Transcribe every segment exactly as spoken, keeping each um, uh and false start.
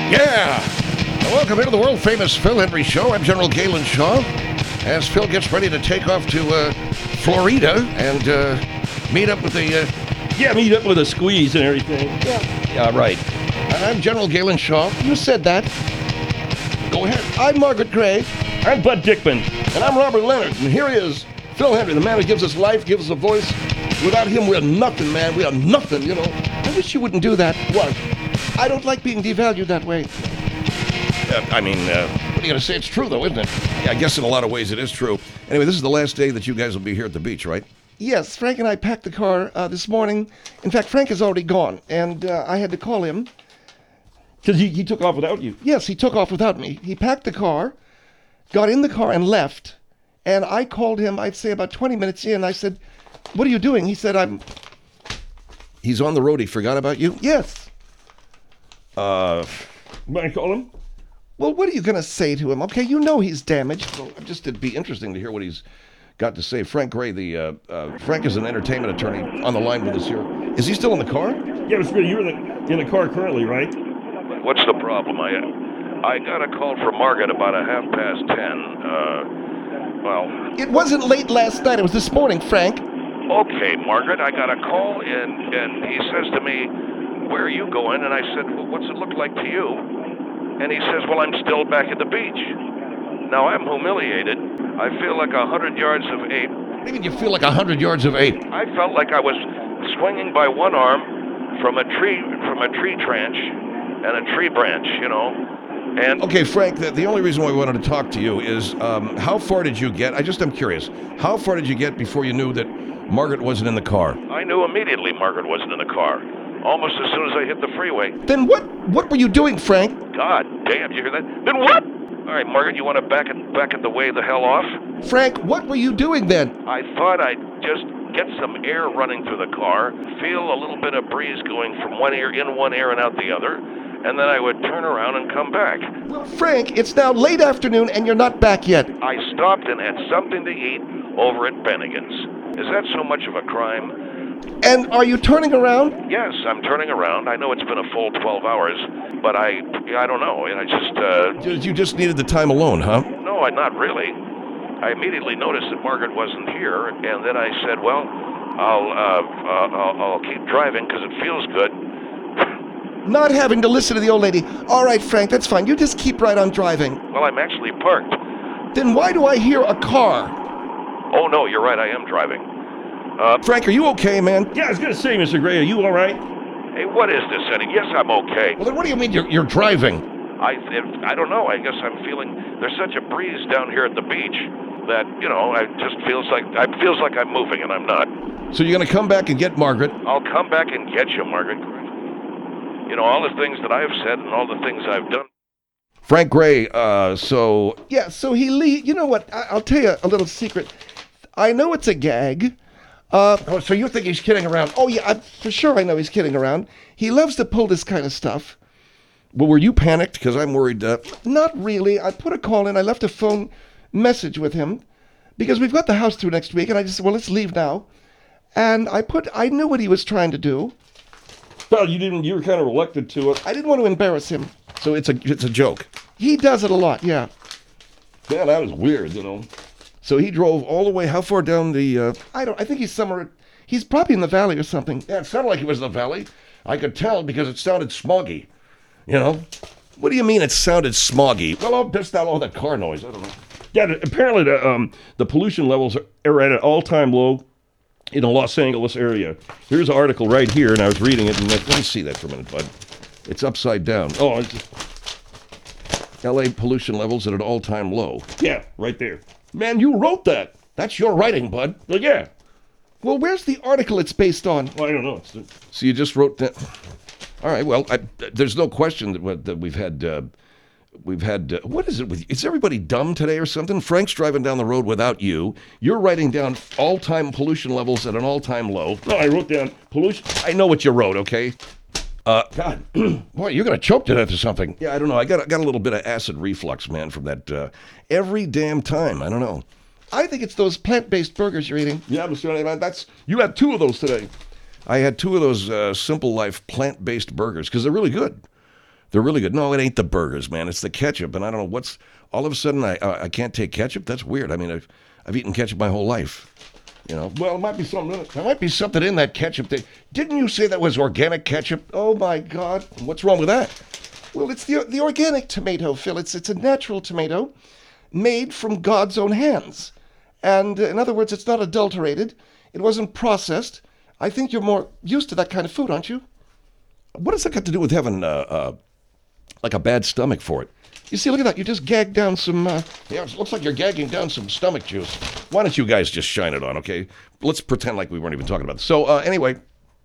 Yeah! Welcome into the world-famous Phil Hendrie Show. I'm General Galen Shaw. As Phil gets ready to take off to uh, Florida and uh, meet up with the... Uh, yeah, meet up with a squeeze and everything. Yeah, yeah, right. And I'm General Galen Shaw. You said that. Go ahead. I'm Margaret Gray. I'm Bud Dickman. And I'm Robert Leonard. And here he is, Phil Hendrie, the man who gives us life, gives us a voice. Without him, we're nothing, man. We are nothing, you know. I wish you wouldn't do that. What? I don't like being devalued that way. Uh, I mean, uh, what are you going to say? It's true, though, isn't it? Yeah, I guess in a lot of ways it is true. Anyway, this is the last day that you guys will be here at the beach, right? Yes, Frank and I packed the car uh, this morning. In fact, Frank is already gone, and uh, I had to call him. Because he, he took off without you. Yes, he took off without me. He packed the car, got in the car, and left. And I called him, I'd say about twenty minutes in. I said, what are you doing? He said, I'm... He's on the road. He forgot about you? Yes. Uh... Want to call him? Well, what are you going to say to him? Okay, you know he's damaged. Well, just it'd be interesting to hear what he's got to say. Frank Gray, the uh, uh, Frank is an entertainment attorney on the line with us here. Is he still in the car? Yeah, it's good. You're in the, in the car currently, right? What's the problem? I I got a call from Margaret about a half past ten. Uh, well... It wasn't late last night. It was this morning, Frank. Okay, Margaret, I got a call, and, and he says to me, where are you going? And I said, well, what's it look like to you? And he says, well, I'm still back at the beach. Now, I'm humiliated. I feel like a hundred yards of ape. What do you mean you feel like a hundred yards of ape? I felt like I was swinging by one arm from a tree, from a tree branch and a tree branch, you know. And okay, Frank, the, the only reason why we wanted to talk to you is um, how far did you get? I just am curious. How far did you get before you knew that Margaret wasn't in the car? I knew immediately Margaret wasn't in the car. Almost as soon as I hit the freeway. Then what what were you doing, Frank? God damn, you hear that? Then what? All right, Margaret, you want to back it, back it the way the hell off? Frank, what were you doing then? I thought I'd just get some air running through the car, feel a little bit of breeze going from one ear in one ear and out the other, and then I would turn around and come back. Well, Frank, it's now late afternoon and you're not back yet. I stopped and had something to eat over at Bennigan's. Is that so much of a crime? And are you turning around? Yes, I'm turning around. I know it's been a full twelve hours, but I I don't know. I just... Uh, you just needed the time alone, huh? No, I not really. I immediately noticed that Margaret wasn't here, and then I said, well, I'll, uh, uh, I'll, I'll keep driving because it feels good. Not having to listen to the old lady. All right, Frank, that's fine. You just keep right on driving. Well, I'm actually parked. Then why do I hear a car? Oh, no, you're right. I am driving. Uh, Frank, are you okay, man? Yeah, I was going to say, Mister Gray, are you all right? Hey, what is this, Eddie? Yes, I'm okay. Well, then what do you mean you're, you're driving? I if, I don't know. I guess I'm feeling there's such a breeze down here at the beach that, you know, it just feels like it feels like I'm moving and I'm not. So you're going to come back and get Margaret? I'll come back and get you, Margaret. You know, all the things that I've said and all the things I've done. Frank Gray, uh, so... Yeah, so he leave. You know what? I- I'll tell you a little secret. I know it's a gag. Uh, oh, so you think he's kidding around? Oh, yeah, I, for sure I know he's kidding around. He loves to pull this kind of stuff. Well, were you panicked? Because I'm worried. Uh... Not really. I put a call in. I left a phone message with him because we've got the house through next week. And I just said, well, let's leave now. And I put, I knew what he was trying to do. Well, you didn't, you were kind of reluctant to it. I didn't want to embarrass him. So it's a it's a joke. He does it a lot, yeah. Yeah, that was weird, you know. So he drove all the way, how far down the... Uh... I don't, I think he's somewhere, he's probably in the valley or something. Yeah, it sounded like he was in the valley. I could tell because it sounded smoggy, you know. What do you mean it sounded smoggy? Well, I'll just out all that car noise, I don't know. Yeah, apparently the, um, the pollution levels are at an all-time low in the Los Angeles area. Here's an article right here, and I was reading it, and Let me see that for a minute, bud. It's upside down. Oh, it's just, L A pollution levels at an all-time low. yeah, right there. Man, you wrote that. That's your writing, bud. Well, yeah. Well, where's the article it's based on? Well, I don't know. It's, So you just wrote that. All right. Well, I, there's no question that, that we've had. Uh, we've had. Uh, what is it with you? Is everybody dumb today or something? Frank's driving down the road without you. You're writing down all-time pollution levels at an all-time low. no, I wrote down pollution. I know what you wrote. Okay. Uh, God, boy, you're gonna choke to death or something. Yeah, I don't know. I got I got a little bit of acid reflux, man, from that. Uh, every damn time. I don't know. I think it's those plant-based burgers you're eating. Yeah, Mister Riley, that's you had two of those today. I had two of those uh, Simple Life plant-based burgers because they're really good. They're really good. No, it ain't the burgers, man. It's the ketchup, and I don't know what's. All of a sudden, I I I can't take ketchup. That's weird. I mean, I've I've eaten ketchup my whole life. You know. Well, it might be something in it. There might be something in that ketchup. That, didn't you say that was organic ketchup? Oh, my God. What's wrong with that? Well, it's the the organic tomato, Phil. It's, it's a natural tomato made from God's own hands. And uh, in other words, it's not adulterated. It wasn't processed. I think you're more used to that kind of food, aren't you? What does that got to do with having uh, uh like a bad stomach for it? You see, look at that. You just gagged down some... Uh, Yeah, it looks like you're gagging down some stomach juice. Why don't you guys just shine it on, okay? Let's pretend like we weren't even talking about this. So, uh, anyway,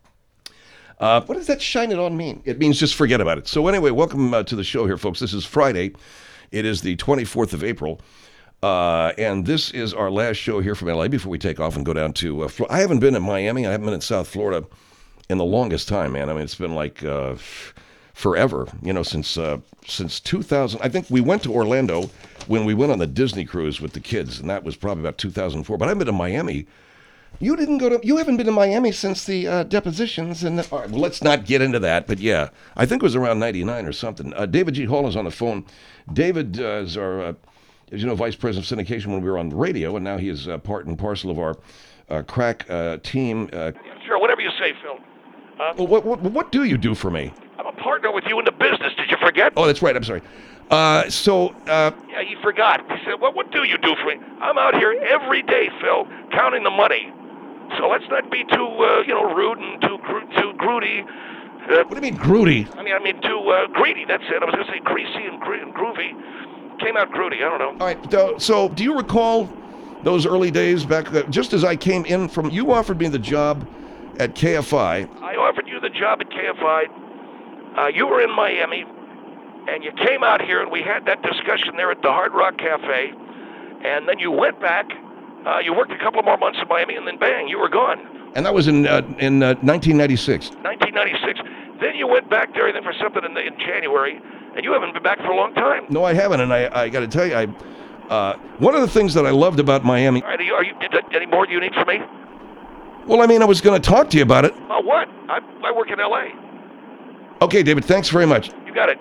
what does that shine it on mean? it means just forget about it. So, anyway, welcome uh, to the show here, folks. This is Friday. It is the twenty-fourth of April. Uh, and this is our last show here from L A before we take off and go down to uh, Florida. I haven't been in Miami. I haven't been in South Florida in the longest time, man. I mean, it's been like uh, forever, you know, since uh, since two thousand. I think we went to Orlando when we went on the Disney cruise with the kids, and that was probably about two thousand four. But I've been to Miami. You didn't go to... You haven't been to Miami since the uh, depositions and... The, All right, well, let's not get into that, but yeah, I think it was around ninety-nine or something. Uh, David G. Hall is on the phone. David uh, is our, uh, as you know, vice president of syndication when we were on the radio, and now he is uh, part and parcel of our uh, crack uh, team. Uh, Sure, whatever you say, Phil. Uh, well, what, what, what do you do for me? I'm a partner with you in the business. Did you forget? Oh, that's right. I'm sorry. Uh, so, uh, Yeah, you forgot. He said, "What? What do you do for me?" I'm out here every day, Phil, counting the money. So let's not be too, uh, you know, rude and too gro- too groody. Uh, what do you mean, Groody? I mean, I mean too uh, greedy. That's it. I was going to say greasy and, gre- and groovy. Came out groody. I don't know. All right. So, so do you recall those early days back? Uh, just as I came in from, you offered me the job at K F I. I offered you the job at K F I. Uh, you were in Miami, and you came out here, and we had that discussion there at the Hard Rock Cafe. And then you went back. Uh, you worked a couple of more months in Miami, and then bang, you were gone. And that was in uh, in uh, nineteen ninety-six. nineteen ninety-six. Then you went back there, I think, for something in, the, in January, and you haven't been back for a long time. No, I haven't, and I, I got to tell you, I uh, one of the things that I loved about Miami. All right, are you, are you, is that any more you need from me? Well, I mean, I was going to talk to you about it. Oh, what? I, I work in L A. Okay, David, thanks very much. You got it.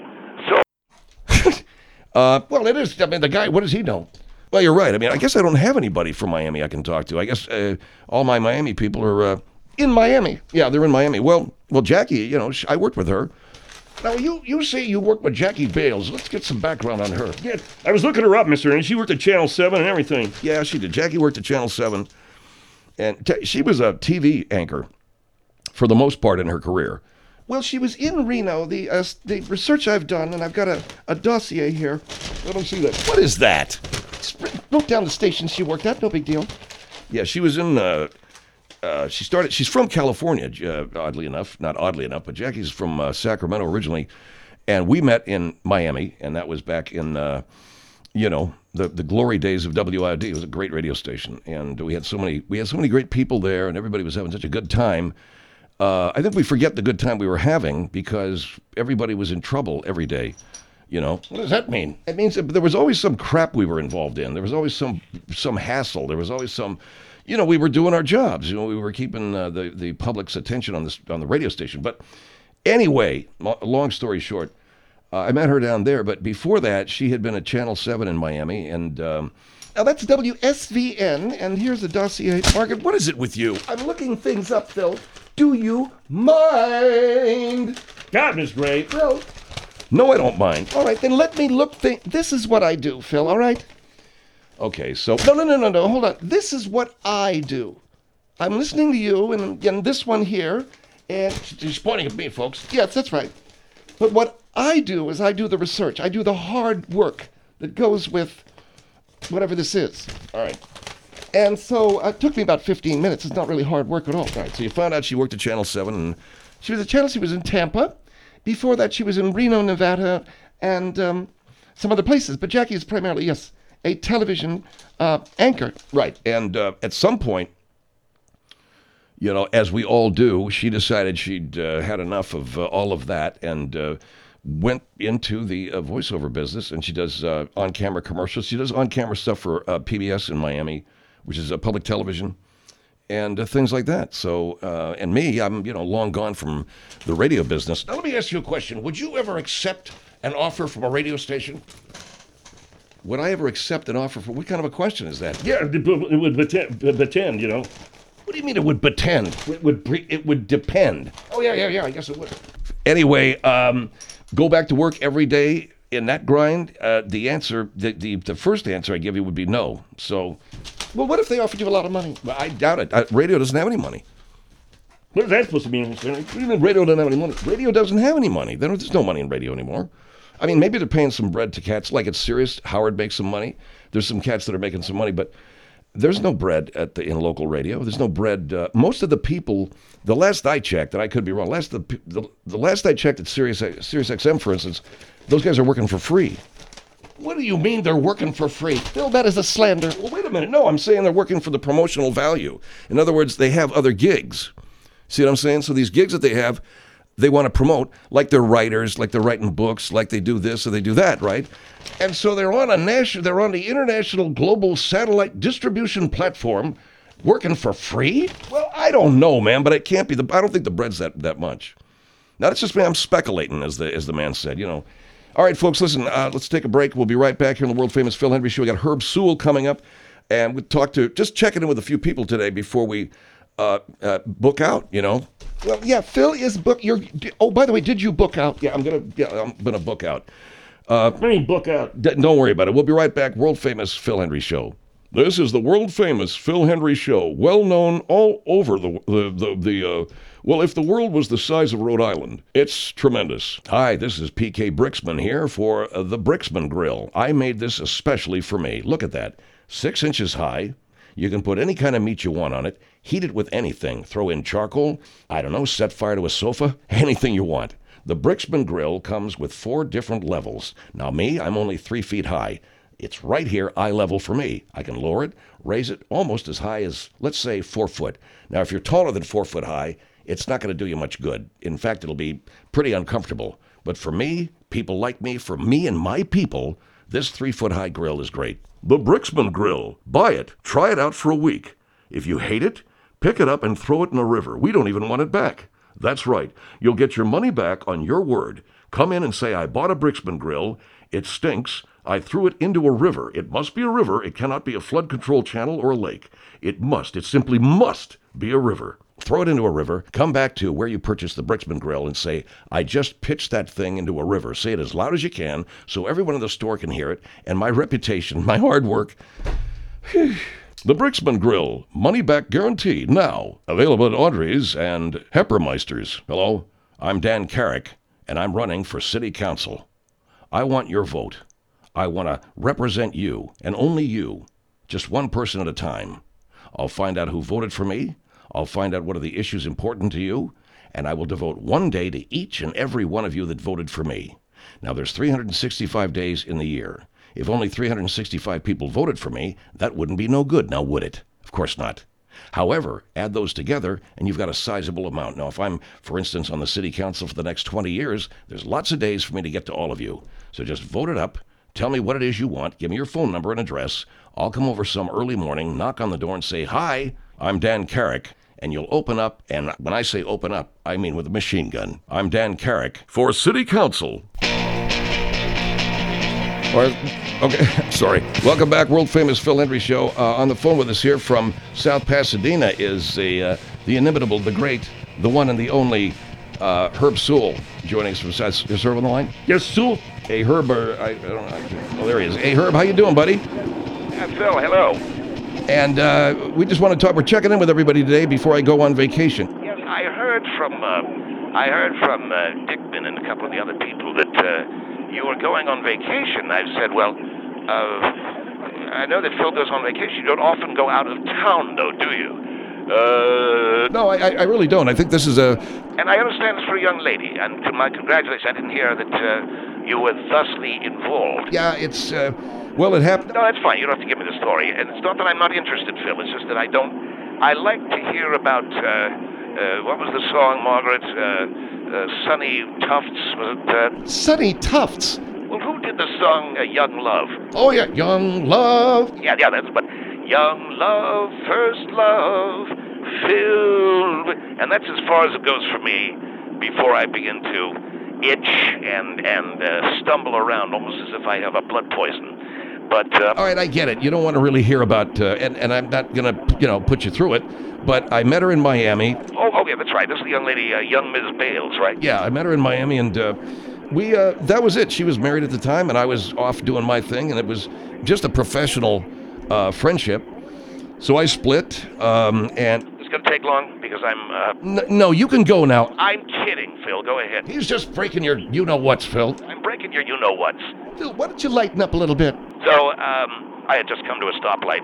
So, Uh, well, it is. I mean, the guy. What does he know? Well, you're right. I mean, I guess I don't have anybody from Miami I can talk to. I guess uh, all my Miami people are uh, in Miami. yeah, they're in Miami. Well, well, Jackie, you know, sh- I worked with her. Now, you, you say you work with Jackie Bales. Let's get some background on her. Yeah, I was looking her up, mister, and she worked at Channel seven and everything. Yeah, she did. Jackie worked at Channel seven, and t- she was a T V anchor for the most part in her career. Well, she was in Reno. The uh, the research I've done, and I've got a, a dossier here. Let me see that. What is that? Wrote down the station she worked at. No big deal. Yeah, she was in. Uh, uh, she started. She's from California, uh, oddly enough. Not oddly enough, but Jackie's from uh, Sacramento originally, and we met in Miami, and that was back in, uh, you know, the the glory days of W I O D. It was a great radio station, and we had so many. We had so many great people there, and everybody was having such a good time. Uh, I think we forget the good time we were having because everybody was in trouble every day. You know, What does that mean? it means that there was always some crap we were involved in. There was always some some hassle. There was always some, you know, we were doing our jobs. You know, we were keeping uh, the the public's attention on this on the radio station. But anyway, lo- long story short, uh, I met her down there. But before that, she had been at Channel Seven in Miami, and um, Now, that's W S V N, and here's the dossier. Margaret, what is it with you? I'm looking things up, Phil. Do you mind? God, Miss Gray. Phil, No, I don't mind. all right, then let me look. Thi- this is what I do, Phil, all right? Okay, so No, no, no, no, no, hold on. This is what I do. I'm listening to you and, and this one here, and she's pointing at me, folks. yes, that's right. But what I do is I do the research. I do the hard work that goes with whatever this is. All right. And so uh, it took me about fifteen minutes. It's not really hard work at all. All right. So you found out she worked at Channel Seven, and She was at Channel, she was in Tampa. Before that, she was in Reno, Nevada, and um, some other places. But Jackie is primarily, yes, a television uh, anchor. right. And uh, at some point, you know, as we all do, she decided she'd uh, had enough of uh, all of that and uh, went into the uh, voiceover business. And she does uh, on-camera commercials. She does on-camera stuff for uh, P B S in Miami, which is uh, public television. and uh, things like that. So, uh, and me, I'm, you know, long gone from the radio business. Now, let me ask you a question. Would you ever accept an offer from a radio station? Would I ever accept an offer from, what kind of a question is that? Yeah, it would pretend, pretend, you know. What do you mean it would pretend? It would, pre- it would depend. Oh, yeah, yeah, yeah, I guess it would. Anyway, um, go back to work every day in that grind? Uh, the answer, the, the, the first answer I give you would be no. So, Well, what if they offered you a lot of money? well, I doubt it. Uh, radio doesn't have any money. What is that supposed to mean? What do you mean radio doesn't have any money? Radio doesn't have any money. There- There's no money in radio anymore. I mean, maybe they're paying some bread to cats, like it's serious. Howard makes some money. There's some cats that are making some money, but there's no bread at the in local radio. There's no bread. Uh, most of the people, the last I checked, and I could be wrong. Last the the, the last I checked at Sirius Sirius X M, for instance, those guys are working for free. What do you mean they're working for free? Bill, that is a slander. Well, wait a minute. No, I'm saying they're working for the promotional value. In other words, they have other gigs. See what I'm saying? So these gigs that they have, they want to promote, like they're writers, like they're writing books, like they do this or they do that, right? And so they're on a national, they're on the international global satellite distribution platform, working for free. Well, I don't know, man, but it can't be. The I don't think the bread's that that much. Now it's just me. I'm speculating, as the as the man said. You know. All right, folks, listen. Uh, let's take a break. We'll be right back here on the world famous Phil Hendrie Show. We got Herb Sewell coming up, and we talk to just checking in with a few people today before we uh, uh, book out. You know. Well, yeah, Phil is book. You're. Oh, by the way, did you book out? Yeah, I'm gonna. Yeah, I'm gonna book out. I mean, book out. D- don't worry about it. We'll be right back. World famous Phil Hendrie Show. This is the world famous Phil Hendrie Show, well known all over the the the, the uh, well, if the world was the size of Rhode Island, it's tremendous. Hi, this is P K Brixman here for uh, the Brixman Grill. I made this especially for me. Look at that, six inches high. You can put any kind of meat you want on it. Heat it with anything. Throw in charcoal. I don't know. Set fire to a sofa. Anything you want. The Brixman Grill comes with four different levels. Now me, I'm only three feet high. It's right here, eye level for me. I can lower it, raise it almost as high as, let's say, four foot. Now, if you're taller than four foot high, it's not going to do you much good. In fact, it'll be pretty uncomfortable. But for me, people like me, for me and my people, this three foot high grill is great. The Brixman Grill. Buy it. Try it out for a week. If you hate it, pick it up and throw it in a river. We don't even want it back. That's right. You'll get your money back on your word. Come in and say, I bought a Brixman Grill. It stinks. I threw it into a river. It must be a river. It cannot be a flood control channel or a lake. It must, it simply must be a river. Throw it into a river. Come back to where you purchased the Brixman Grill and say, I just pitched that thing into a river. Say it as loud as you can so everyone in the store can hear it. And my reputation, my hard work. The Brixman Grill, money back guarantee, now available at Audrey's and Heppermeister's. Hello, I'm Dan Carrick, and I'm running for City Council. I want your vote. I want to represent you, and only you, just one person at a time. I'll find out who voted for me. I'll find out what are the issues important to you, and I will devote one day to each and every one of you that voted for me. Now, there's three hundred sixty-five days in the year. If only three hundred sixty-five people voted for me, that wouldn't be no good, now would it? Of course not. However, add those together, and you've got a sizable amount. Now, if I'm, for instance, on the city council for the next twenty years, there's lots of days for me to get to all of you. So just vote it up. Tell me what it is you want. Give me your phone number and address. I'll come over some early morning, knock on the door, and say, hi, I'm Dan Carrick. And you'll open up, and when I say open up, I mean with a machine gun. I'm Dan Carrick for City Council. Or, okay, sorry. Welcome back, world famous Phil Hendrie Show. Uh, on the phone with us here from South Pasadena is the uh, the inimitable, the great, the one and the only uh, Herb Sewell joining us from South. Is Herb on the line? Yes, Sewell. Hey, Herb. Uh, I, I don't know. I, oh, there he is. Hey, Herb, how you doing, buddy? Uh, Phil, hello. And uh, we just want to talk. We're checking in with everybody today before I go on vacation. Yes, I heard from uh, I heard from uh, Dickman and a couple of the other people that uh, you were going on vacation. I said, well, uh, I know that Phil goes on vacation. You don't often go out of town, though, do you? Uh, No, I, I really don't. I think this is a. and I understand it's for a young lady. And to my congratulations, I didn't hear that uh, you were thusly involved. Yeah, it's. Uh, well, it happened. No, that's fine. You don't have to give me the story. And it's not that I'm not interested, Phil. It's just that I don't. I like to hear about. Uh, uh, what was the song, Margaret? Uh, uh, Sonny Tufts, was it? Uh, Sonny Tufts. well, who did the song uh, Young Love? Oh yeah, young love. Yeah, yeah, that's but Young Love, First Love, Phil, and that's as far as it goes for me before I begin to itch and and uh, stumble around almost as if I have a blood poison. But uh, All right, I get it. You don't want to really hear about, uh, and, and I'm not going to, you know, put you through it, but I met her in Miami. oh, okay, that's right. This is the young lady, uh, young Miz Bales, right? Yeah, I met her in Miami, and uh, we, uh, that was it. She was married at the time, and I was off doing my thing, and it was just a professional uh, friendship. So I split, um, and It's gonna take long because I'm. Uh, n- no, you can go now. I'm kidding, Phil. Go ahead. He's just breaking your you-know-whats, Phil. I'm breaking your you-know-whats. Phil, why don't you lighten up a little bit? So, um, I had just come to a stoplight.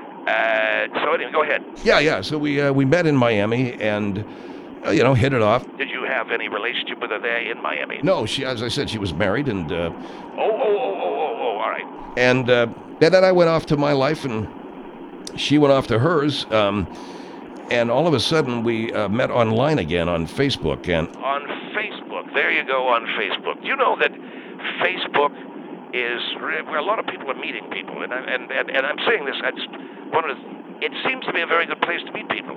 Uh, so anyway, go ahead. Yeah, yeah. So we uh, we met in Miami, and uh, you know, hit it off. Did you have any relationship with her there in Miami? No, she, as I said, she was married, and uh, Oh, oh, oh, oh, oh, oh. All right. and uh, and then I went off to my life, and she went off to hers. Um, and all of a sudden, we uh, met online again on Facebook, and On Facebook. There you go. On Facebook. You know that Facebook is where a lot of people are meeting people, and I- and and, and I'm saying this. That's one of the. It seems to be a very good place to meet people.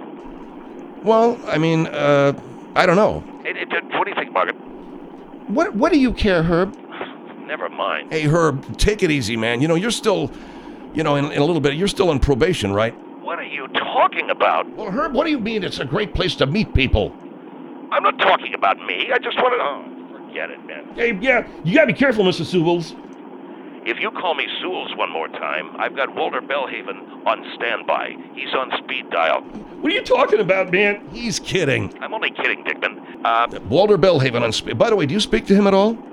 well, I mean, uh, I don't know. It, it, what do you think, Margaret? What What do you care, Herb? Never mind. Hey, Herb, take it easy, man. You know, you're still, you know, in, in a little bit, you're still on probation, right? What are you talking about? Well, Herb, what do you mean it's a great place to meet people? I'm not talking about me. I just wanted. Oh, forget it, man. Hey, yeah, you gotta be careful, Mister Sewells. If you call me Sewells one more time, I've got Walter Bellhaven on standby. He's on speed dial. What are you talking about, man? He's kidding. I'm only kidding, Dickman. Uh, Walter Bellhaven on speed. By the way, do you speak to him at all?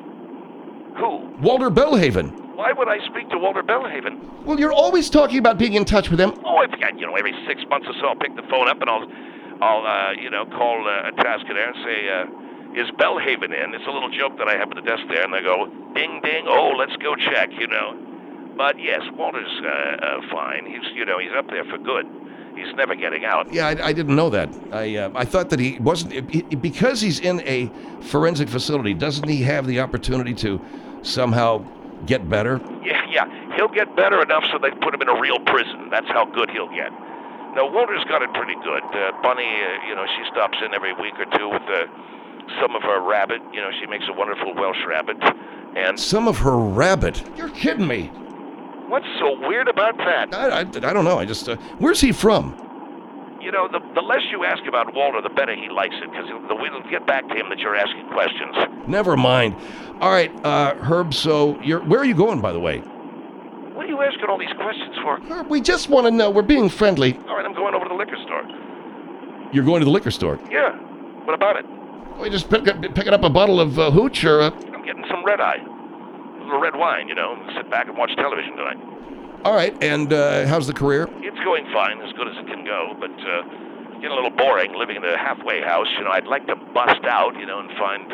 who? Walter Bellhaven. Why would I speak to Walter Bellhaven? Well, you're always talking about being in touch with him. Oh, I forget. You know, every six months or so, I'll pick the phone up and I'll, I'll, uh, you know, call uh, a tasker there and say, uh, "Is Bellhaven in?" It's a little joke that I have at the desk there, and they go, "Ding, ding. Oh, let's go check." You know. But yes, Walter's uh, uh, fine. He's, you know, he's up there for good. He's never getting out. Yeah, I, I didn't know that. I uh, I thought that he wasn't he, because he's in a forensic facility. Doesn't he have the opportunity to somehow get better? Yeah, yeah. He'll get better enough so they put him in a real prison. That's how good he'll get. No, Walter's got it pretty good. Uh, Bunny, uh, you know, she stops in every week or two with uh, some of her rabbit. You know, she makes a wonderful Welsh rabbit. And Some of her rabbit. You're kidding me. what's so weird about that? I, I, I don't know. I just uh, where's he from? You know, the, the less you ask about Walter, the better he likes it, because we'll get back to him that you're asking questions. Never mind. All right, uh, Herb. So you're where are you going, by the way? What are you asking all these questions for? Herb, we just want to know. We're being friendly. All right, I'm going over to the liquor store. You're going to the liquor store. Yeah, what about it? We just pick up, picking up a bottle of uh, hooch or. Uh, I'm getting some red eye. A little red wine, you know. Sit back and watch television tonight. All right, and uh, how's the career? It's going fine, as good as it can go, but uh, getting a little boring living in a halfway house. You know, I'd like to bust out, you know, and find uh,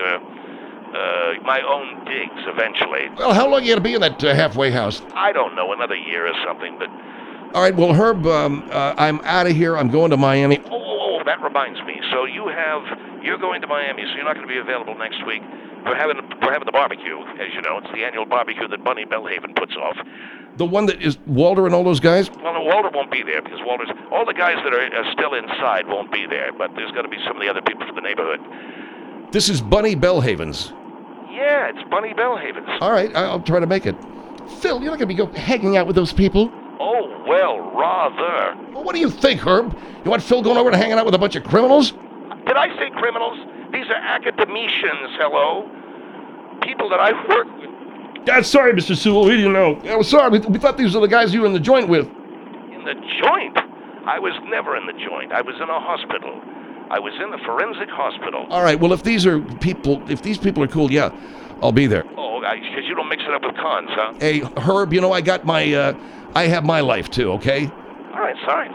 uh, my own digs eventually. well, how long are you going to be in that uh, halfway house? I don't know, another year or something, but All right, well, Herb, um, uh, I'm out of here. I'm going to Miami. oh, oh, oh, that reminds me. So you have you're going to Miami, so you're not going to be available next week. We're having we're having the barbecue, as you know. It's the annual barbecue that Bunny Bellhaven puts off. The one that is Walter and all those guys? Well, no, Walter won't be there because Walter's all the guys that are, are still inside won't be there. But there's going to be some of the other people from the neighborhood. This is Bunny Bellhaven's. Yeah, it's Bunny Bellhaven's. All right, I- I'll try to make it. Phil, you're not going to be go hanging out with those people. Oh well, rather. Well, what do you think, Herb? You want Phil going over and hanging out with a bunch of criminals? Did I say criminals? These are academicians. Hello, people that I've worked with. Uh, sorry, Mister Sewell, we didn't know. Yeah, well, sorry. We, we thought these were the guys you were in the joint with. In the joint? I was never in the joint. I was in a hospital. I was in the forensic hospital. All right, well, if these are people, if these people are cool, yeah, I'll be there. Oh, because you don't mix it up with cons, huh? Hey, Herb, you know, I got my, uh, I have my life too, okay? All right, sorry.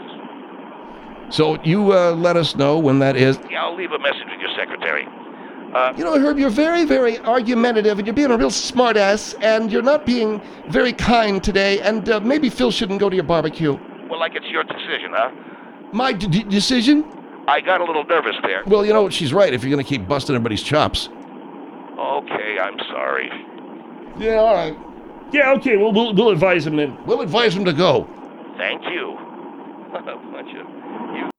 So you uh, let us know when that is. Yeah, I'll leave a message with your secretary. Uh, You know, Herb, you're very, very argumentative, and you're being a real smartass, and you're not being very kind today, and uh, maybe Phil shouldn't go to your barbecue. well, like it's your decision, huh? My d- d- decision? I got a little nervous there. Well, you know, she's right. If you're going to keep busting everybody's chops. Okay, I'm sorry. Yeah, all right. Yeah, okay, well, we'll, we'll advise him then. We'll advise him to go. Thank you. Bunch of you.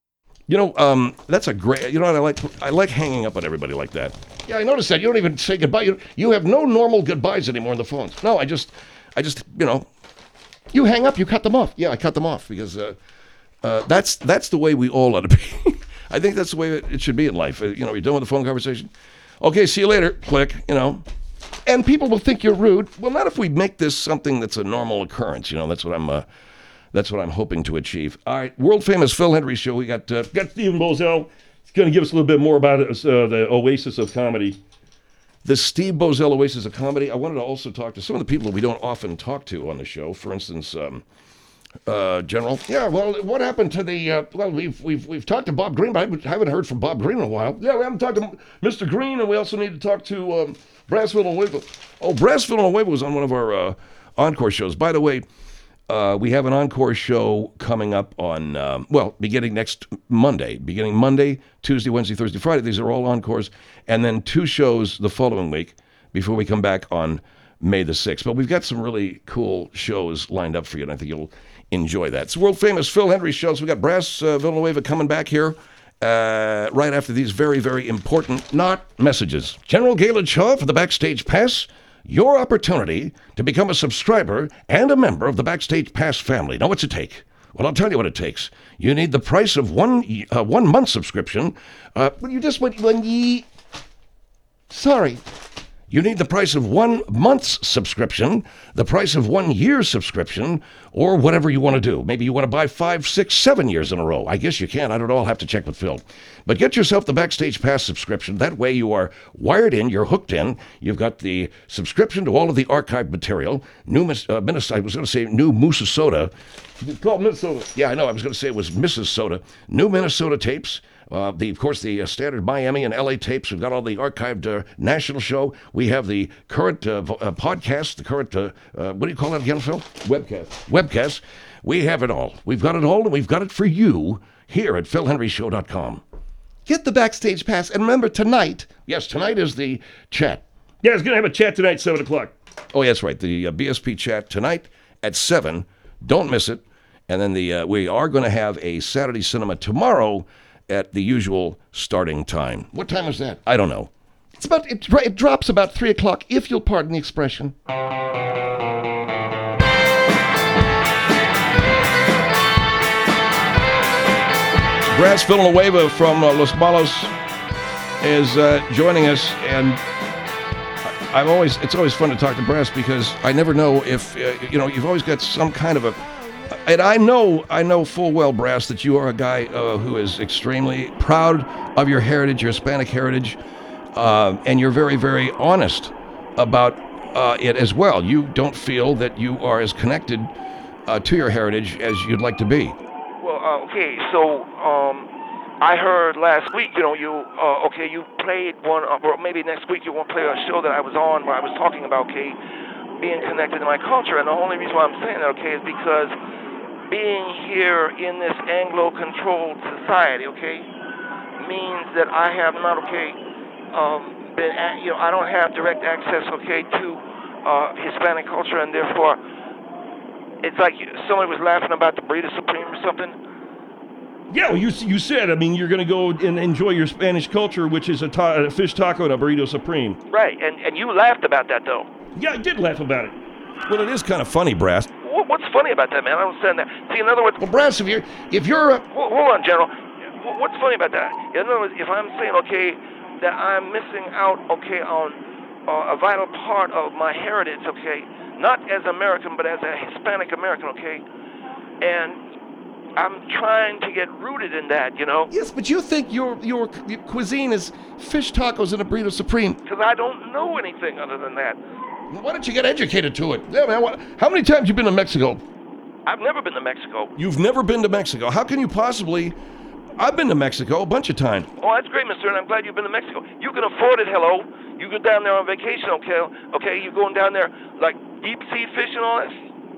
You know, um, that's a great. You know what I like? I like hanging up on everybody like that. Yeah, I noticed that. You don't even say goodbye. You, you have no normal goodbyes anymore on the phones. No, I just, I just, you know, you hang up, you cut them off. Yeah, I cut them off because uh, uh, that's that's the way we all ought to be. I think that's the way it should be in life. Uh, You know, you're done with the phone conversation. Okay, see you later. Click. You know, and people will think you're rude. Well, not if we make this something that's a normal occurrence. You know, that's what I'm. Uh, That's what I'm hoping to achieve. All right, world famous Phil Hendry show. We got uh, Got Stephen Bozell. He's going to give us a little bit more about it, uh, the Oasis of comedy. the Steve Bozell Oasis of comedy. I wanted to also talk to some of the people that we don't often talk to on the show. For instance, um, uh, General. Yeah, well, what happened to the? Uh, well, we've we've we've talked to Bob Green, but I haven't heard from Bob Green in a while. Yeah, we haven't talked to Mister Green, and we also need to talk to um, Brass Villanueva. Oh, Brass Villanueva was on one of our uh, encore shows. By the way. Uh, we have an encore show coming up on, um, well, beginning next Monday. Beginning Monday, Tuesday, Wednesday, Thursday, Friday. These are all encores. And then two shows the following week before we come back on May the sixth. But we've got some really cool shows lined up for you, and I think you'll enjoy that. It's world famous Phil Hendry shows. We got Brass uh, Villanueva coming back here uh, right after these very, very important not messages. General Galen Shaw for the Backstage Pass. Your opportunity to become a subscriber and a member of the Backstage Pass family. Now, what's it take? Well, I'll tell you what it takes. You need the price of one uh, one month subscription. Uh, well, you just went when ye. Sorry. You need the price of one month's subscription, the price of one year's subscription, or whatever you want to do. Maybe you want to buy five, six, seven years in a row. I guess you can. I don't know. I'll have to check with Phil. But get yourself the Backstage Pass subscription. That way you are wired in. You're hooked in. You've got the subscription to all of the archived material. New, uh, Minnesota, I was going to say new Minnesota. It's called Minnesota. Yeah, I know. I was going to say it was Missus Soda. New Minnesota tapes. Uh, the, of course, the uh, standard Miami and L A tapes. We've got all the archived uh, national show. We have the current uh, vo- uh, podcast, the current, uh, uh, what do you call it again, Phil? Webcast. Webcast. We have it all. We've got it all, and we've got it for you here at phil henry show dot com. Get the Backstage Pass. And remember, tonight, Yes, tonight is the chat. Yeah, it's going to have a chat tonight, seven o'clock. Oh, yeah, that's right. The uh, B S P chat tonight at seven. Don't miss it. And then the uh, we are going to have a Saturday cinema tomorrow at the usual starting time. What time is that? I don't know. it's about it, it drops about three o'clock, if you'll pardon the expression. Brass Villanueva from uh, Los Malos is uh, joining us, and I- I'm always it's always fun to talk to Brass because I never know if uh, you know you've always got some kind of a, and I know I know full well, Brass, that you are a guy uh, who is extremely proud of your heritage, your Hispanic heritage, uh, and you're very very honest about uh, it as well. You don't feel that you are as connected uh, to your heritage as you'd like to be. Well, uh, okay, so um, I heard last week, you know, you uh, okay, you played one, uh, or maybe next week you won't play a show that I was on where I was talking about, okay, being connected to my culture, and the only reason why I'm saying that, okay, is because being here in this Anglo-controlled society, okay, means that I have not, okay, um, been, a- you know, I don't have direct access, okay, to uh, Hispanic culture, and therefore. It's like somebody was laughing about the burrito supreme or something. Yeah, well, you you said, I mean, you're going to go and enjoy your Spanish culture, which is a, ta- a fish taco and a burrito supreme. Right, and and you laughed about that though. Yeah, I did laugh about it. Well, it is kind of funny, Brass. What, what's funny about that, man? I don't understand that. See, in other words, Well, Brass, if you're if you're a, hold, hold on, General. Wh- What's funny about that? In other words, if I'm saying, okay, that I'm missing out, okay, on uh, a vital part of my heritage, okay, not as American, but as a Hispanic American, okay, and I'm trying to get rooted in that, you know, Yes, but you think your your, your cuisine is fish tacos and a burrito supreme. because I don't know anything other than that. why don't you get educated to it? Yeah, man. What, how many times you been to Mexico? I've never been to Mexico. You've never been to Mexico. How can you possibly? I've been to Mexico a bunch of times. Oh, that's great, mister, and I'm glad you've been to Mexico. You can afford it, hello. You go down there on vacation, okay? Okay, you're going down there like deep sea fishing and all that.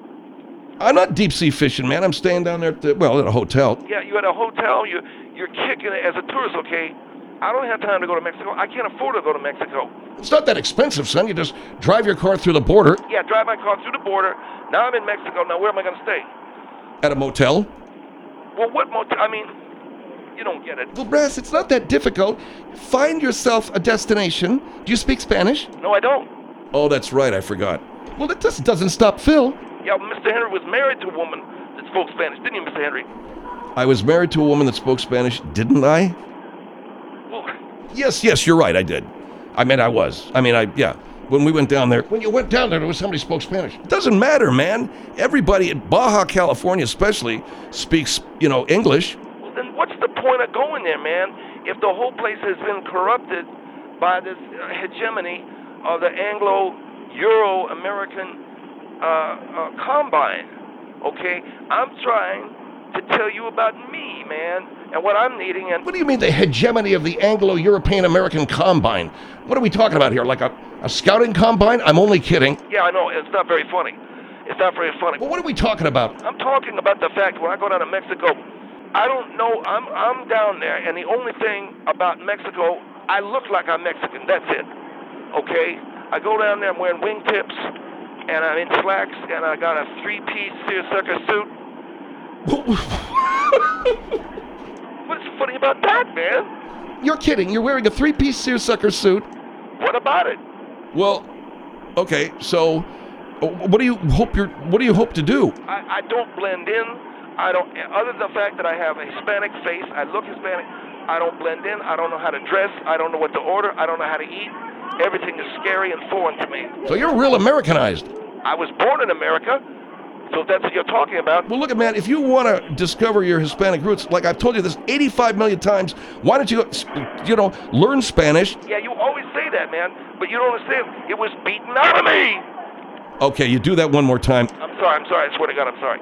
I'm not deep sea fishing, man. I'm staying down there at the, well, at a hotel. Yeah, you're at a hotel, you're, you're kicking it as a tourist, okay? I don't have time to go to Mexico. I can't afford to go to Mexico. It's not that expensive, son. You just drive your car through the border Yeah, drive my car through the border. Now I'm in Mexico. Now where am I going to stay? at a motel. Well, what motel? I mean, You don't get it. Well, Brass, it's not that difficult. Find yourself a destination. Do you speak Spanish? No, I don't. Oh, that's right. I forgot. Well, it just doesn't stop Phil. Yeah, Mister Henry was married to a woman that spoke Spanish, didn't you, Mister Henry? I was married to a woman that spoke Spanish, didn't I? Well, Yes, yes, you're right. I did. I mean, I was. I mean, I, yeah. When we went down there, When you went down there, there was somebody who spoke Spanish. it doesn't matter, man. Everybody in Baja California, especially, speaks, you know, English. well, then what's the point of going there, man? If the whole place has been corrupted by this uh, hegemony of the Anglo-Euro-American uh, uh, combine, okay? I'm trying to tell you about me, man, and what I'm needing. And What do you mean the hegemony of the Anglo-European American combine? What are we talking about here? Like a, a scouting combine? I'm only kidding. yeah, I know it's not very funny. It's not very funny. But what are we talking about? I'm talking about the fact when I go down to Mexico, I don't know. I'm I'm down there, and the only thing about Mexico, I look like I'm Mexican. That's it. Okay. I go down there. I'm wearing wingtips, and I'm in slacks, and I got a three-piece seersucker suit. What's funny about that, man? You're kidding. You're wearing a three-piece seersucker suit. What about it? Well, okay. So, uh, what do you hope you're? What do you hope to do? I, I don't blend in. I don't. Other than the fact that I have a Hispanic face, I look Hispanic. I don't blend in. I don't know how to dress. I don't know what to order. I don't know how to eat. Everything is scary and foreign to me. So you're real Americanized. I was born in America, so if that's what you're talking about. Well, look at man. If you want to discover your Hispanic roots, like I've told you this eighty-five million times, why don't you, you know, learn Spanish? Yeah, you always say that, man, but you don't understand. It was beaten out of me. Okay, you do that one more time. I'm sorry. I'm sorry. I swear to God, I'm sorry.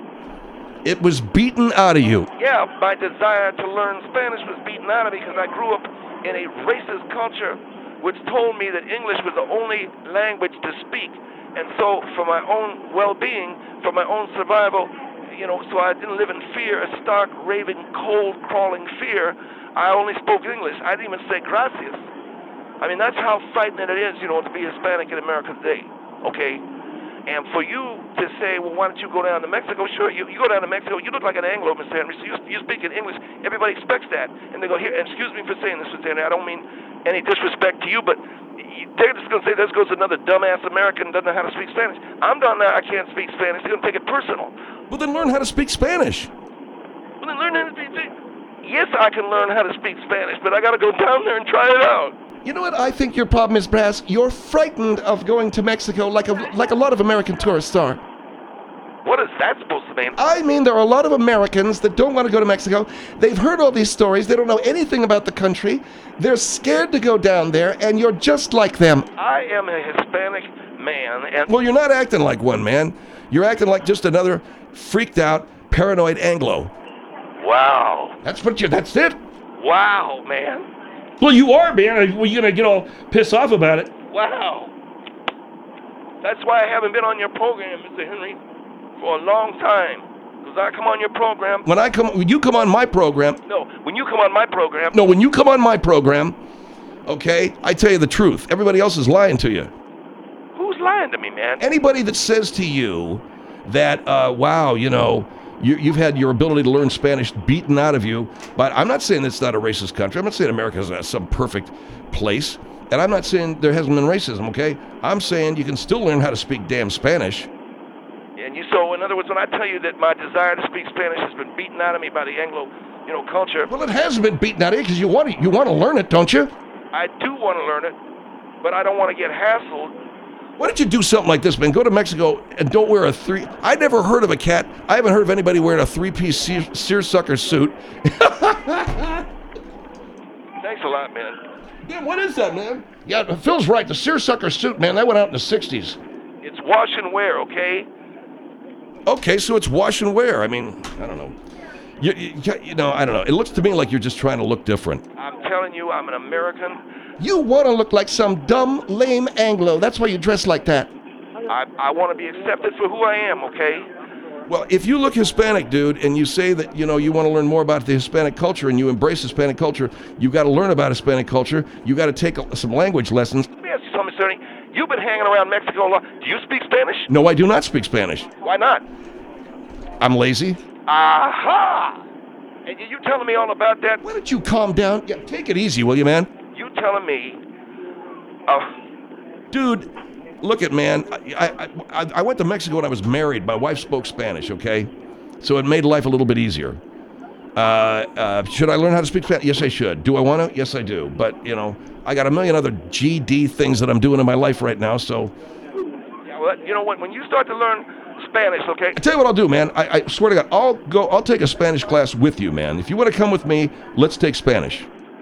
It was beaten out of you. Yeah, my desire to learn Spanish was beaten out of me because I grew up in a racist culture which told me that English was the only language to speak. And so for my own well-being, for my own survival, you know, so I didn't live in fear, a stark, raving, cold, crawling fear, I only spoke English. I didn't even say gracias. I mean, that's how frightening it is, you know, to be Hispanic in America today, okay? And for you to say, well, why don't you go down to Mexico? Sure, you, you go down to Mexico, you look like an Anglo, Mister Henry, so you, you speak in English. Everybody expects that. And they go, here, excuse me for saying this, Mister Henry, I don't mean any disrespect to you, but they're just going to say, this goes another dumbass American doesn't know how to speak Spanish. I'm down there, I can't speak Spanish. They're going to take it personal. Well, then learn how to speak Spanish. Well, then learn how to speak Yes, I can learn how to speak Spanish, but I got to go down there and try it out. You know what I think your problem is, Brass? You're frightened of going to Mexico like a, like a lot of American tourists are. What is that supposed to mean? I mean, there are a lot of Americans that don't want to go to Mexico. They've heard all these stories. They don't know anything about the country. They're scared to go down there, and you're just like them. I am a Hispanic man, and Well, you're not acting like one, man. You're acting like just another freaked out, paranoid Anglo. wow, That's what you. That's it. wow, man, Well, you are, man. Well, you're gonna get all pissed off about it. wow. That's why I haven't been on your program, Mister Henry, for a long time. Because I come on your program. When I come, when you come on my program, No, when you come on my program. no, when you come on my program, okay, I tell you the truth. Everybody else is lying to you. Who's lying to me, man? Anybody that says to you that, uh, wow, you know, you, you've had your ability to learn Spanish beaten out of you, but I'm not saying it's not a racist country. I'm not saying America is some perfect place, and I'm not saying there hasn't been racism, okay? I'm saying you can still learn how to speak damn Spanish. And you, so in other words, when I tell you that my desire to speak Spanish has been beaten out of me by the Anglo, you know, culture, Well, it has been beaten out of you because you want to. You want to learn it, don't you? I do want to learn it, but I don't want to get hassled. Why don't you do something like this, man? Go to Mexico and don't wear a three. I never heard of a cat. I haven't heard of anybody wearing a three-piece seer, seersucker suit. Thanks a lot, man. Yeah, what is that, man? Yeah, Phil's right. The seersucker suit, man, that went out in the sixties. It's wash and wear, okay? Okay, so it's wash and wear. I mean, I don't know. You, you, you know, I don't know. It looks to me like you're just trying to look different. I'm telling you, I'm an American. You want to look like some dumb, lame Anglo. That's why you dress like that. I, I want to be accepted for who I am, okay? Well, if you look Hispanic, dude, and you say that, you know, you want to learn more about the Hispanic culture and you embrace Hispanic culture, you got to learn about Hispanic culture. You got to take a, some language lessons. Let me ask you something, Mister Ernie. You've been hanging around Mexico a lot. Do you speak Spanish? No, I do not speak Spanish. Why not? I'm lazy. Aha! And you telling me all about that? Why don't you calm down? Yeah, take it easy, will you, man? You telling me? Uh, Dude, look at man. I, I, I, I went to Mexico when I was married. My wife spoke Spanish, okay? So it made life a little bit easier. Uh, uh, should I learn how to speak Spanish? Yes, I should. Do I want to? Yes, I do. But, you know, I got a million other G D things that I'm doing in my life right now, so... yeah, well, you know what? When you start to learn Spanish, okay? I tell you what I'll do, man. I, I swear to God, I'll go. I'll take a Spanish class with you, man. If you want to come with me, let's take Spanish.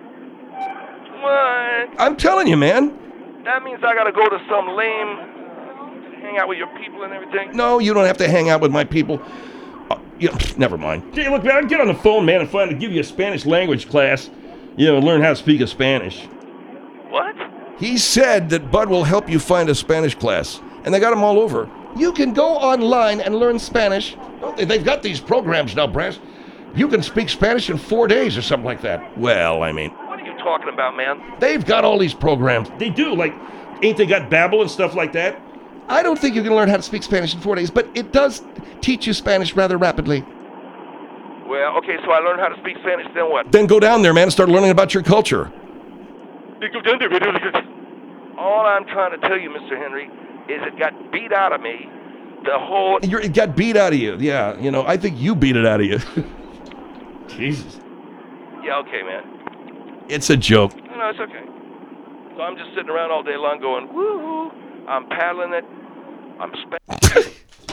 What? I'm telling you, man. That means I gotta go to some lame, hang out with your people and everything? No, you don't have to hang out with my people. Uh, you know, never mind. Hey, look, man, I can get on the phone, man, and find to give you a Spanish language class. You know, learn how to speak a Spanish. What? He said that Bud will help you find a Spanish class, and they got them all over. You can go online and learn Spanish. Oh, they- They've got these programs now, Brass. You can speak Spanish in four days or something like that. Well, I mean, What are you talking about, man? They've got all these programs. They do, like, ain't they got Babbel and stuff like that? I don't think you can learn how to speak Spanish in four days, but it does teach you Spanish rather rapidly. Well, okay, so I learned how to speak Spanish, then what? then go down there, man, and start learning about your culture. All I'm trying to tell you, Mister Henry, is it got beat out of me the whole... You're, it got beat out of you. Yeah, you know, I think you beat it out of you. Jesus. Yeah, okay, man. It's a joke. No, no, it's okay. So I'm just sitting around all day long going, woo-hoo, I'm paddling it, I'm... Sp-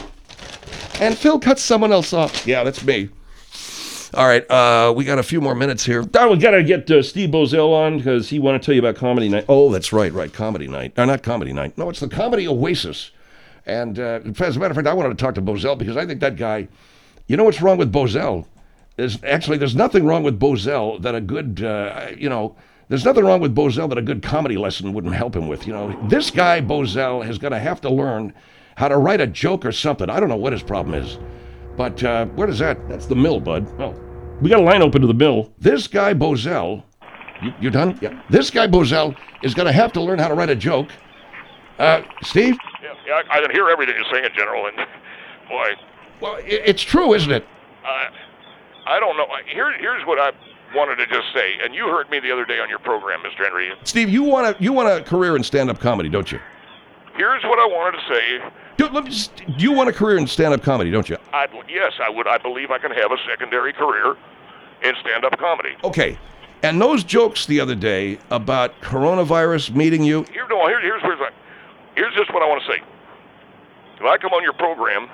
And Phil cuts someone else off. Yeah, that's me. All right, uh, we got a few more minutes here. Now we gotta get uh, Steve Bozell on because he want to tell you about comedy night. Oh, that's right, right. Comedy night. Or not comedy night. No, it's the Comedy Oasis. And uh, as a matter of fact, I wanted to talk to Bozell because I think that guy, you know what's wrong with Bozell? There's actually, there's nothing wrong with Bozell that a good, uh, you know, there's nothing wrong with Bozell that a good comedy lesson wouldn't help him with. You know, this guy, Bozell, is going to have to learn how to write a joke or something. I don't know what his problem is. But uh, what is that? That's the mill, bud. Oh, we got a line open to the mill. This guy, Bozell, you, you done? Yeah. This guy, Bozell, is going to have to learn how to write a joke. Uh, Steve? yeah, yeah, I, I can hear everything you're saying, General, and boy, Well, i- it's true, isn't it? I, I don't know. Here, here's what I wanted to just say, and you heard me the other day on your program, Mister Henry. Steve, you want to you want a career in stand-up comedy, don't you? Here's what I wanted to say. Do, let me just, you want a career in stand-up comedy, don't you? I'd, yes, I would. I believe I can have a secondary career in stand-up comedy. Okay. And those jokes the other day about coronavirus meeting you, Here, no, here, here's here's what- here's just what I want to say. If I come on your program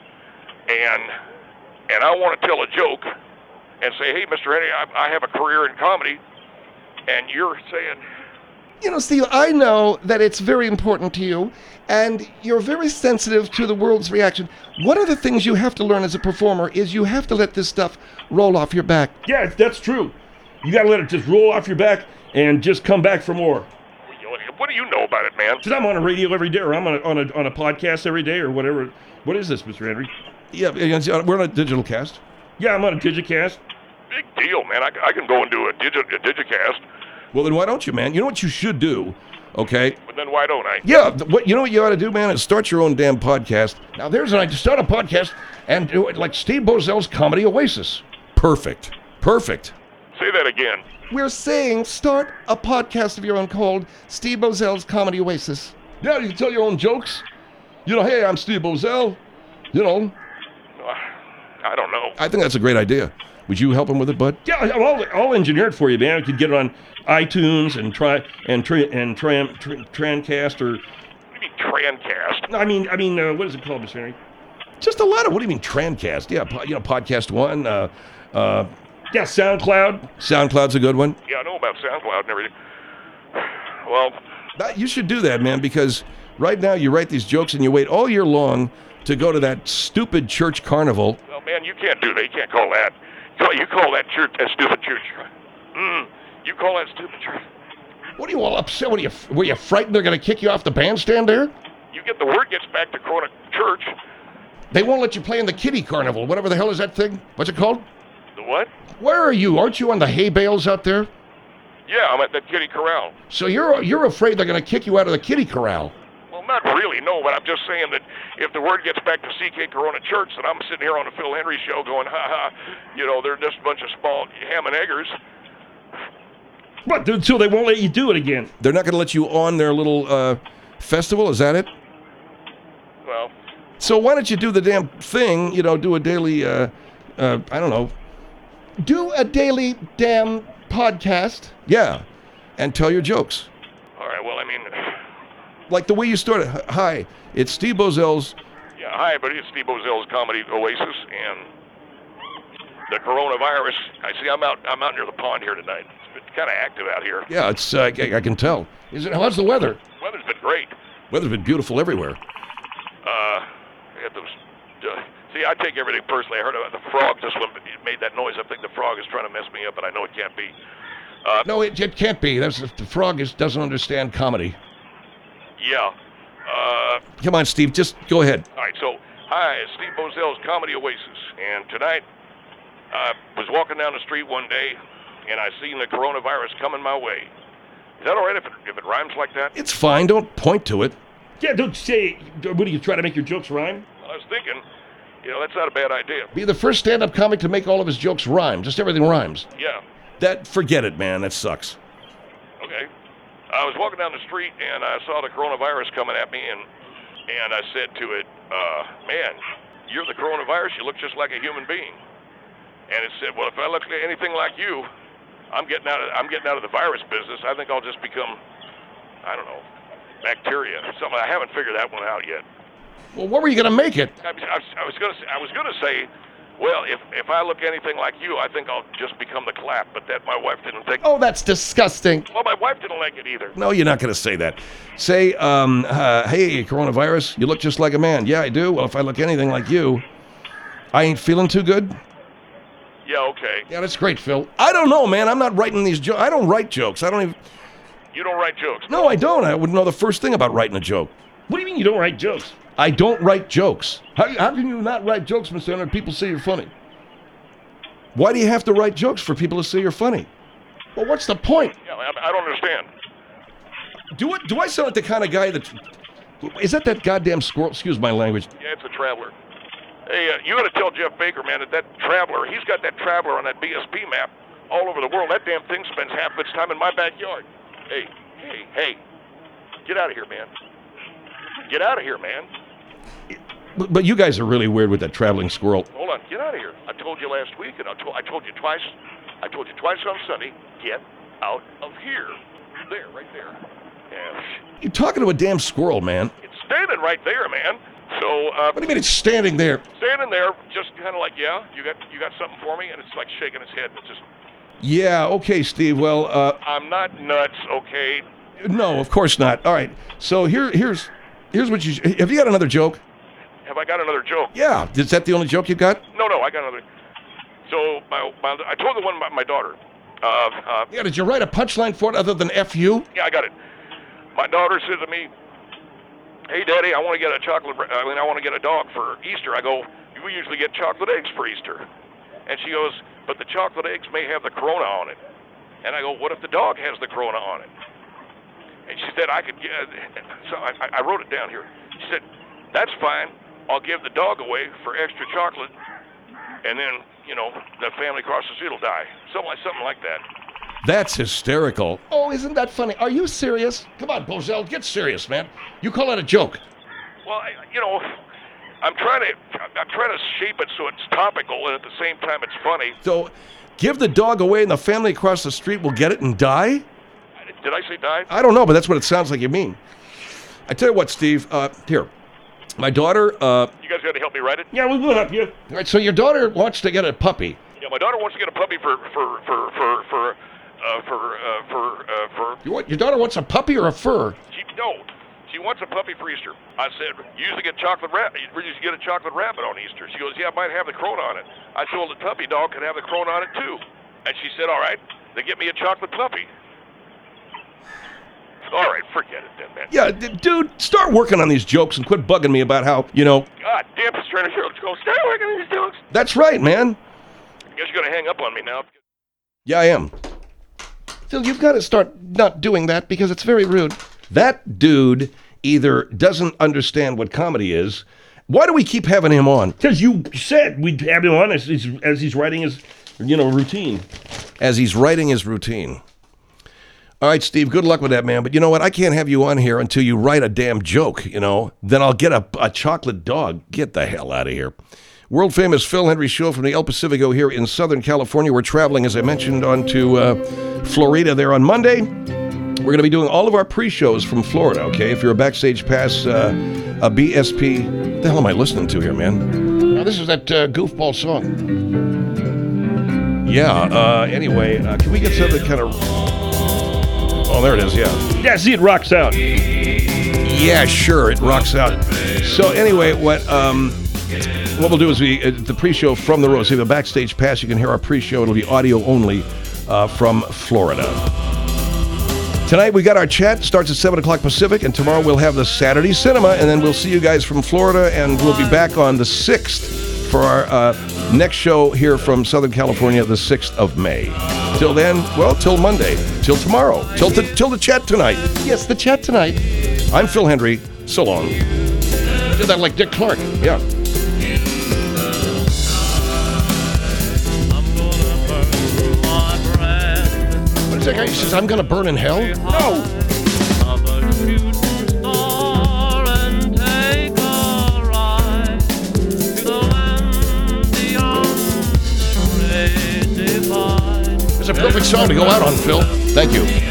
and and I want to tell a joke and say, hey, Mister Henry, I, I have a career in comedy, and you're saying, You know, Steve, I know that it's very important to you, and you're very sensitive to the world's reaction. One of the things you have to learn as a performer is you have to let this stuff roll off your back. Yeah, that's true. You gotta let it just roll off your back and just come back for more. what do you know about it, man? Because I'm on a radio every day, or I'm on a, on a on a podcast every day, or whatever. What is this, Mister Henry? yeah, yeah, we're on a digital cast. Yeah, I'm on a Digicast. Big deal, man. I, I can go and do a, digi, a digicast, Well, then why don't you, man? You know what you should do, okay? but then why don't I? Yeah, th- what you know what you ought to do, man, is start your own damn podcast. Now, there's an idea. Start a podcast and do it like Steve Bozell's Comedy Oasis. Perfect. Perfect. Say that again. We're saying start a podcast of your own called Steve Bozell's Comedy Oasis. Yeah, you can tell your own jokes. You know, hey, I'm Steve Bozell. You know, Uh, I don't know. I think that's a great idea. Would you help him with it, bud? Yeah, I'm all, all engineered for you, man. I could get it on iTunes and try and try and tram, tr Trancast or What do you mean Trancast? no, I mean I mean uh, what is it called, Mister Henry? Just a letter. What do you mean, Trancast? Yeah, po- you know, Podcast One. Uh, uh, Yeah, SoundCloud. SoundCloud's a good one. Yeah, I know about SoundCloud and everything. Well, That, you should do that, man, because right now you write these jokes and you wait all year long to go to that stupid church carnival. well, man, you can't do that. You can't call that. You call, you call that church, that stupid church. Mm, you call that stupid church. What are you all upset? What are you, were you frightened they're going to kick you off the bandstand there? You get the word gets back to Corona Church. They won't let you play in the kiddie carnival. Whatever the hell is that thing? What's it called? The what? Where are you? Aren't you on the hay bales out there? Yeah, I'm at that kitty corral. So you're you're afraid they're going to kick you out of the kiddie corral. Well, not really, no, but I'm just saying that if the word gets back to C K Corona Church that I'm sitting here on the Phil Henry show going, ha ha, you know, they're just a bunch of small ham and eggers. But dude, so they won't let you do it again. They're not going to let you on their little uh, festival. Is that it? Well, So why don't you do the damn thing? You know, do a daily. Uh, uh, I don't know. Do a daily damn podcast. Yeah, and tell your jokes. all right, well, I mean, Like the way you started. H- Hi, it's Steve Bozell's. yeah, hi, everybody, it's Steve Bozell's Comedy Oasis, and the coronavirus. I see I'm out I'm out near the pond here tonight. It's been kind of active out here. Yeah, it's. Uh, I, I can tell. Is it? How's the weather? Weather's been great. Weather's been beautiful everywhere. Uh, I had those. Uh, see, I take everything personally. I heard about the frog just when it made that noise. I think the frog is trying to mess me up, but I know it can't be. Uh, No, it, it can't be. That's the frog is doesn't understand comedy. yeah. Uh, Come on, Steve. Just go ahead. all right. So, hi, it's Steve Bozell's Comedy Oasis, and tonight I was walking down the street one day, and I seen the coronavirus coming my way. Is that all right if it, if it rhymes like that? It's fine. Don't point to it. Yeah, don't say. What do you try to make your jokes rhyme? Well, I was thinking, you know, that's not a bad idea. Be the first stand-up comic to make all of his jokes rhyme. Just everything rhymes. Yeah. That forget it, man. That sucks. Okay. I was walking down the street and I saw the coronavirus coming at me, and and I said to it, uh, man, you're the coronavirus. You look just like a human being. And it said, well, if I look anything like you, I'm getting out of I'm getting out of the virus business. I think I'll just become, I don't know, bacteria. Something I haven't figured that one out yet. Well, what were you gonna make it? I, I, I was gonna say, I was gonna say, well, if if I look anything like you, I think I'll just become the clap. But that my wife didn't think. Oh, that's disgusting. Well, my wife didn't like it either. No, you're not gonna say that. Say, um, uh, hey, coronavirus, you look just like a man. Yeah, I do. Well, if I look anything like you, I ain't feeling too good. Yeah, okay. Yeah, that's great, Phil. I don't know, man. I'm not writing these jokes. I don't write jokes. I don't even. You don't write jokes. No, I don't. I wouldn't know the first thing about writing a joke. What do you mean you don't write jokes? I don't write jokes. How, how can you not write jokes, Mister Leonard? People say you're funny. Why do you have to write jokes for people to say you're funny? Well, what's the point? Yeah, I, I don't understand. Do it? Do I sound like the kind of guy that? Is that that goddamn squirrel? Excuse my language. Yeah, it's a traveler. Hey, uh, you got to tell Jeff Baker, man, that that traveler, he's got that traveler on that B S P map all over the world. That damn thing spends half of its time in my backyard. Hey, hey, hey, get out of here, man. Get out of here, man. But, but you guys are really weird with that traveling squirrel. Hold on, get out of here. I told you last week, and I, to- I told you twice. I told you twice on Sunday. Get out of here. There, right there. Yeah, You're talking to a damn squirrel, man. it's standing right there, man. So, uh, What do you mean it's standing there? standing there, just kind of like, yeah, you got you got something for me, and it's like shaking its head. It's just, Yeah, okay, Steve. Well, uh, I'm not nuts, okay? no, of course not. All right. So here, here's, here's what you. Have you got another joke? Have I got another joke? Yeah. Is that the only joke you got? No, no, I got another. So my, my I told the one about my daughter. Uh, uh, Yeah. Did you write a punchline for it other than F you? yeah, I got it. My daughter said to me, "Hey, Daddy, I want to get a chocolate. I mean, I want to get a dog for Easter." I go, "We usually get chocolate eggs for Easter," and she goes, "But the chocolate eggs may have the corona on it." And I go, "What if the dog has the corona on it?" And she said, "I could get." So I, I wrote it down here. She said, "That's fine. I'll give the dog away for extra chocolate, and then you know the family across the street will die." Something like something like that. That's hysterical. Oh, isn't that funny? Are you serious? Come on, Bozell, get serious, man. You call that a joke? Well, I, you know, I'm trying to I'm trying to shape it so it's topical and at the same time it's funny. So, give the dog away and the family across the street will get it and die? Did I say die? I don't know, but that's what it sounds like you mean. I tell you what, Steve. Uh, here, my daughter. Uh, You guys got to help me write it. Yeah, we'll help you. all right, so your daughter wants to get a puppy. Yeah, my daughter wants to get a puppy for for for for for uh, for uh, for uh, for. You want, your daughter wants a puppy or a fur? She no, she wants a puppy for Easter. I said, you usually get chocolate rabbit. You usually get a chocolate rabbit on Easter. She goes, yeah, it might have the corona on it. I told the puppy dog could have the corona on it too, and she said, all right, then get me a chocolate puppy. All right, forget it then, man. Yeah, d- dude, start working on these jokes and quit bugging me about how, you know. God damn, it's trying to go. Start working on these jokes. That's right, man. I guess you're gonna hang up on me now. Yeah, I am. Phil, you've got to start not doing that because it's very rude. That dude either doesn't understand what comedy is. Why do we keep having him on? Because you said we'd have him on as he's, as he's writing his, you know, routine. As he's writing his routine. All right, Steve, good luck with that, man. But you know what? I can't have you on here until you write a damn joke, you know? Then I'll get a, a chocolate dog. Get the hell out of here. World famous Phil Hendrie Show from the El Pacifico here in Southern California. We're traveling, as I mentioned, on to uh, Florida there on Monday. We're going to be doing all of our pre-shows from Florida, okay? If you're a Backstage Pass, uh, a B S P, what the hell am I listening to here, man? Now, this is that uh, goofball song. Yeah, uh, anyway, uh, can we get something kind of... Oh, there it is, yeah. Yeah, see, it rocks out. Yeah, sure, it rocks out. So anyway, what um, what we'll do is we uh, the pre-show from the road. So if you have a Backstage Pass, you can hear our pre-show. It'll be audio only uh, from Florida. Tonight we got our chat. Starts at seven o'clock Pacific, and tomorrow we'll have the Saturday Cinema, and then we'll see you guys from Florida, and we'll be back on the sixth for our uh, next show here from Southern California, the sixth of May. Till then, well, till Monday, till tomorrow, till, t- till the chat tonight. Yes, the chat tonight. I'm Phil Hendrie. So long. Did that like Dick Clark. Yeah. What is that guy? He says, I'm going to burn in hell? No. It's a perfect song to go out on, Phil. Thank you.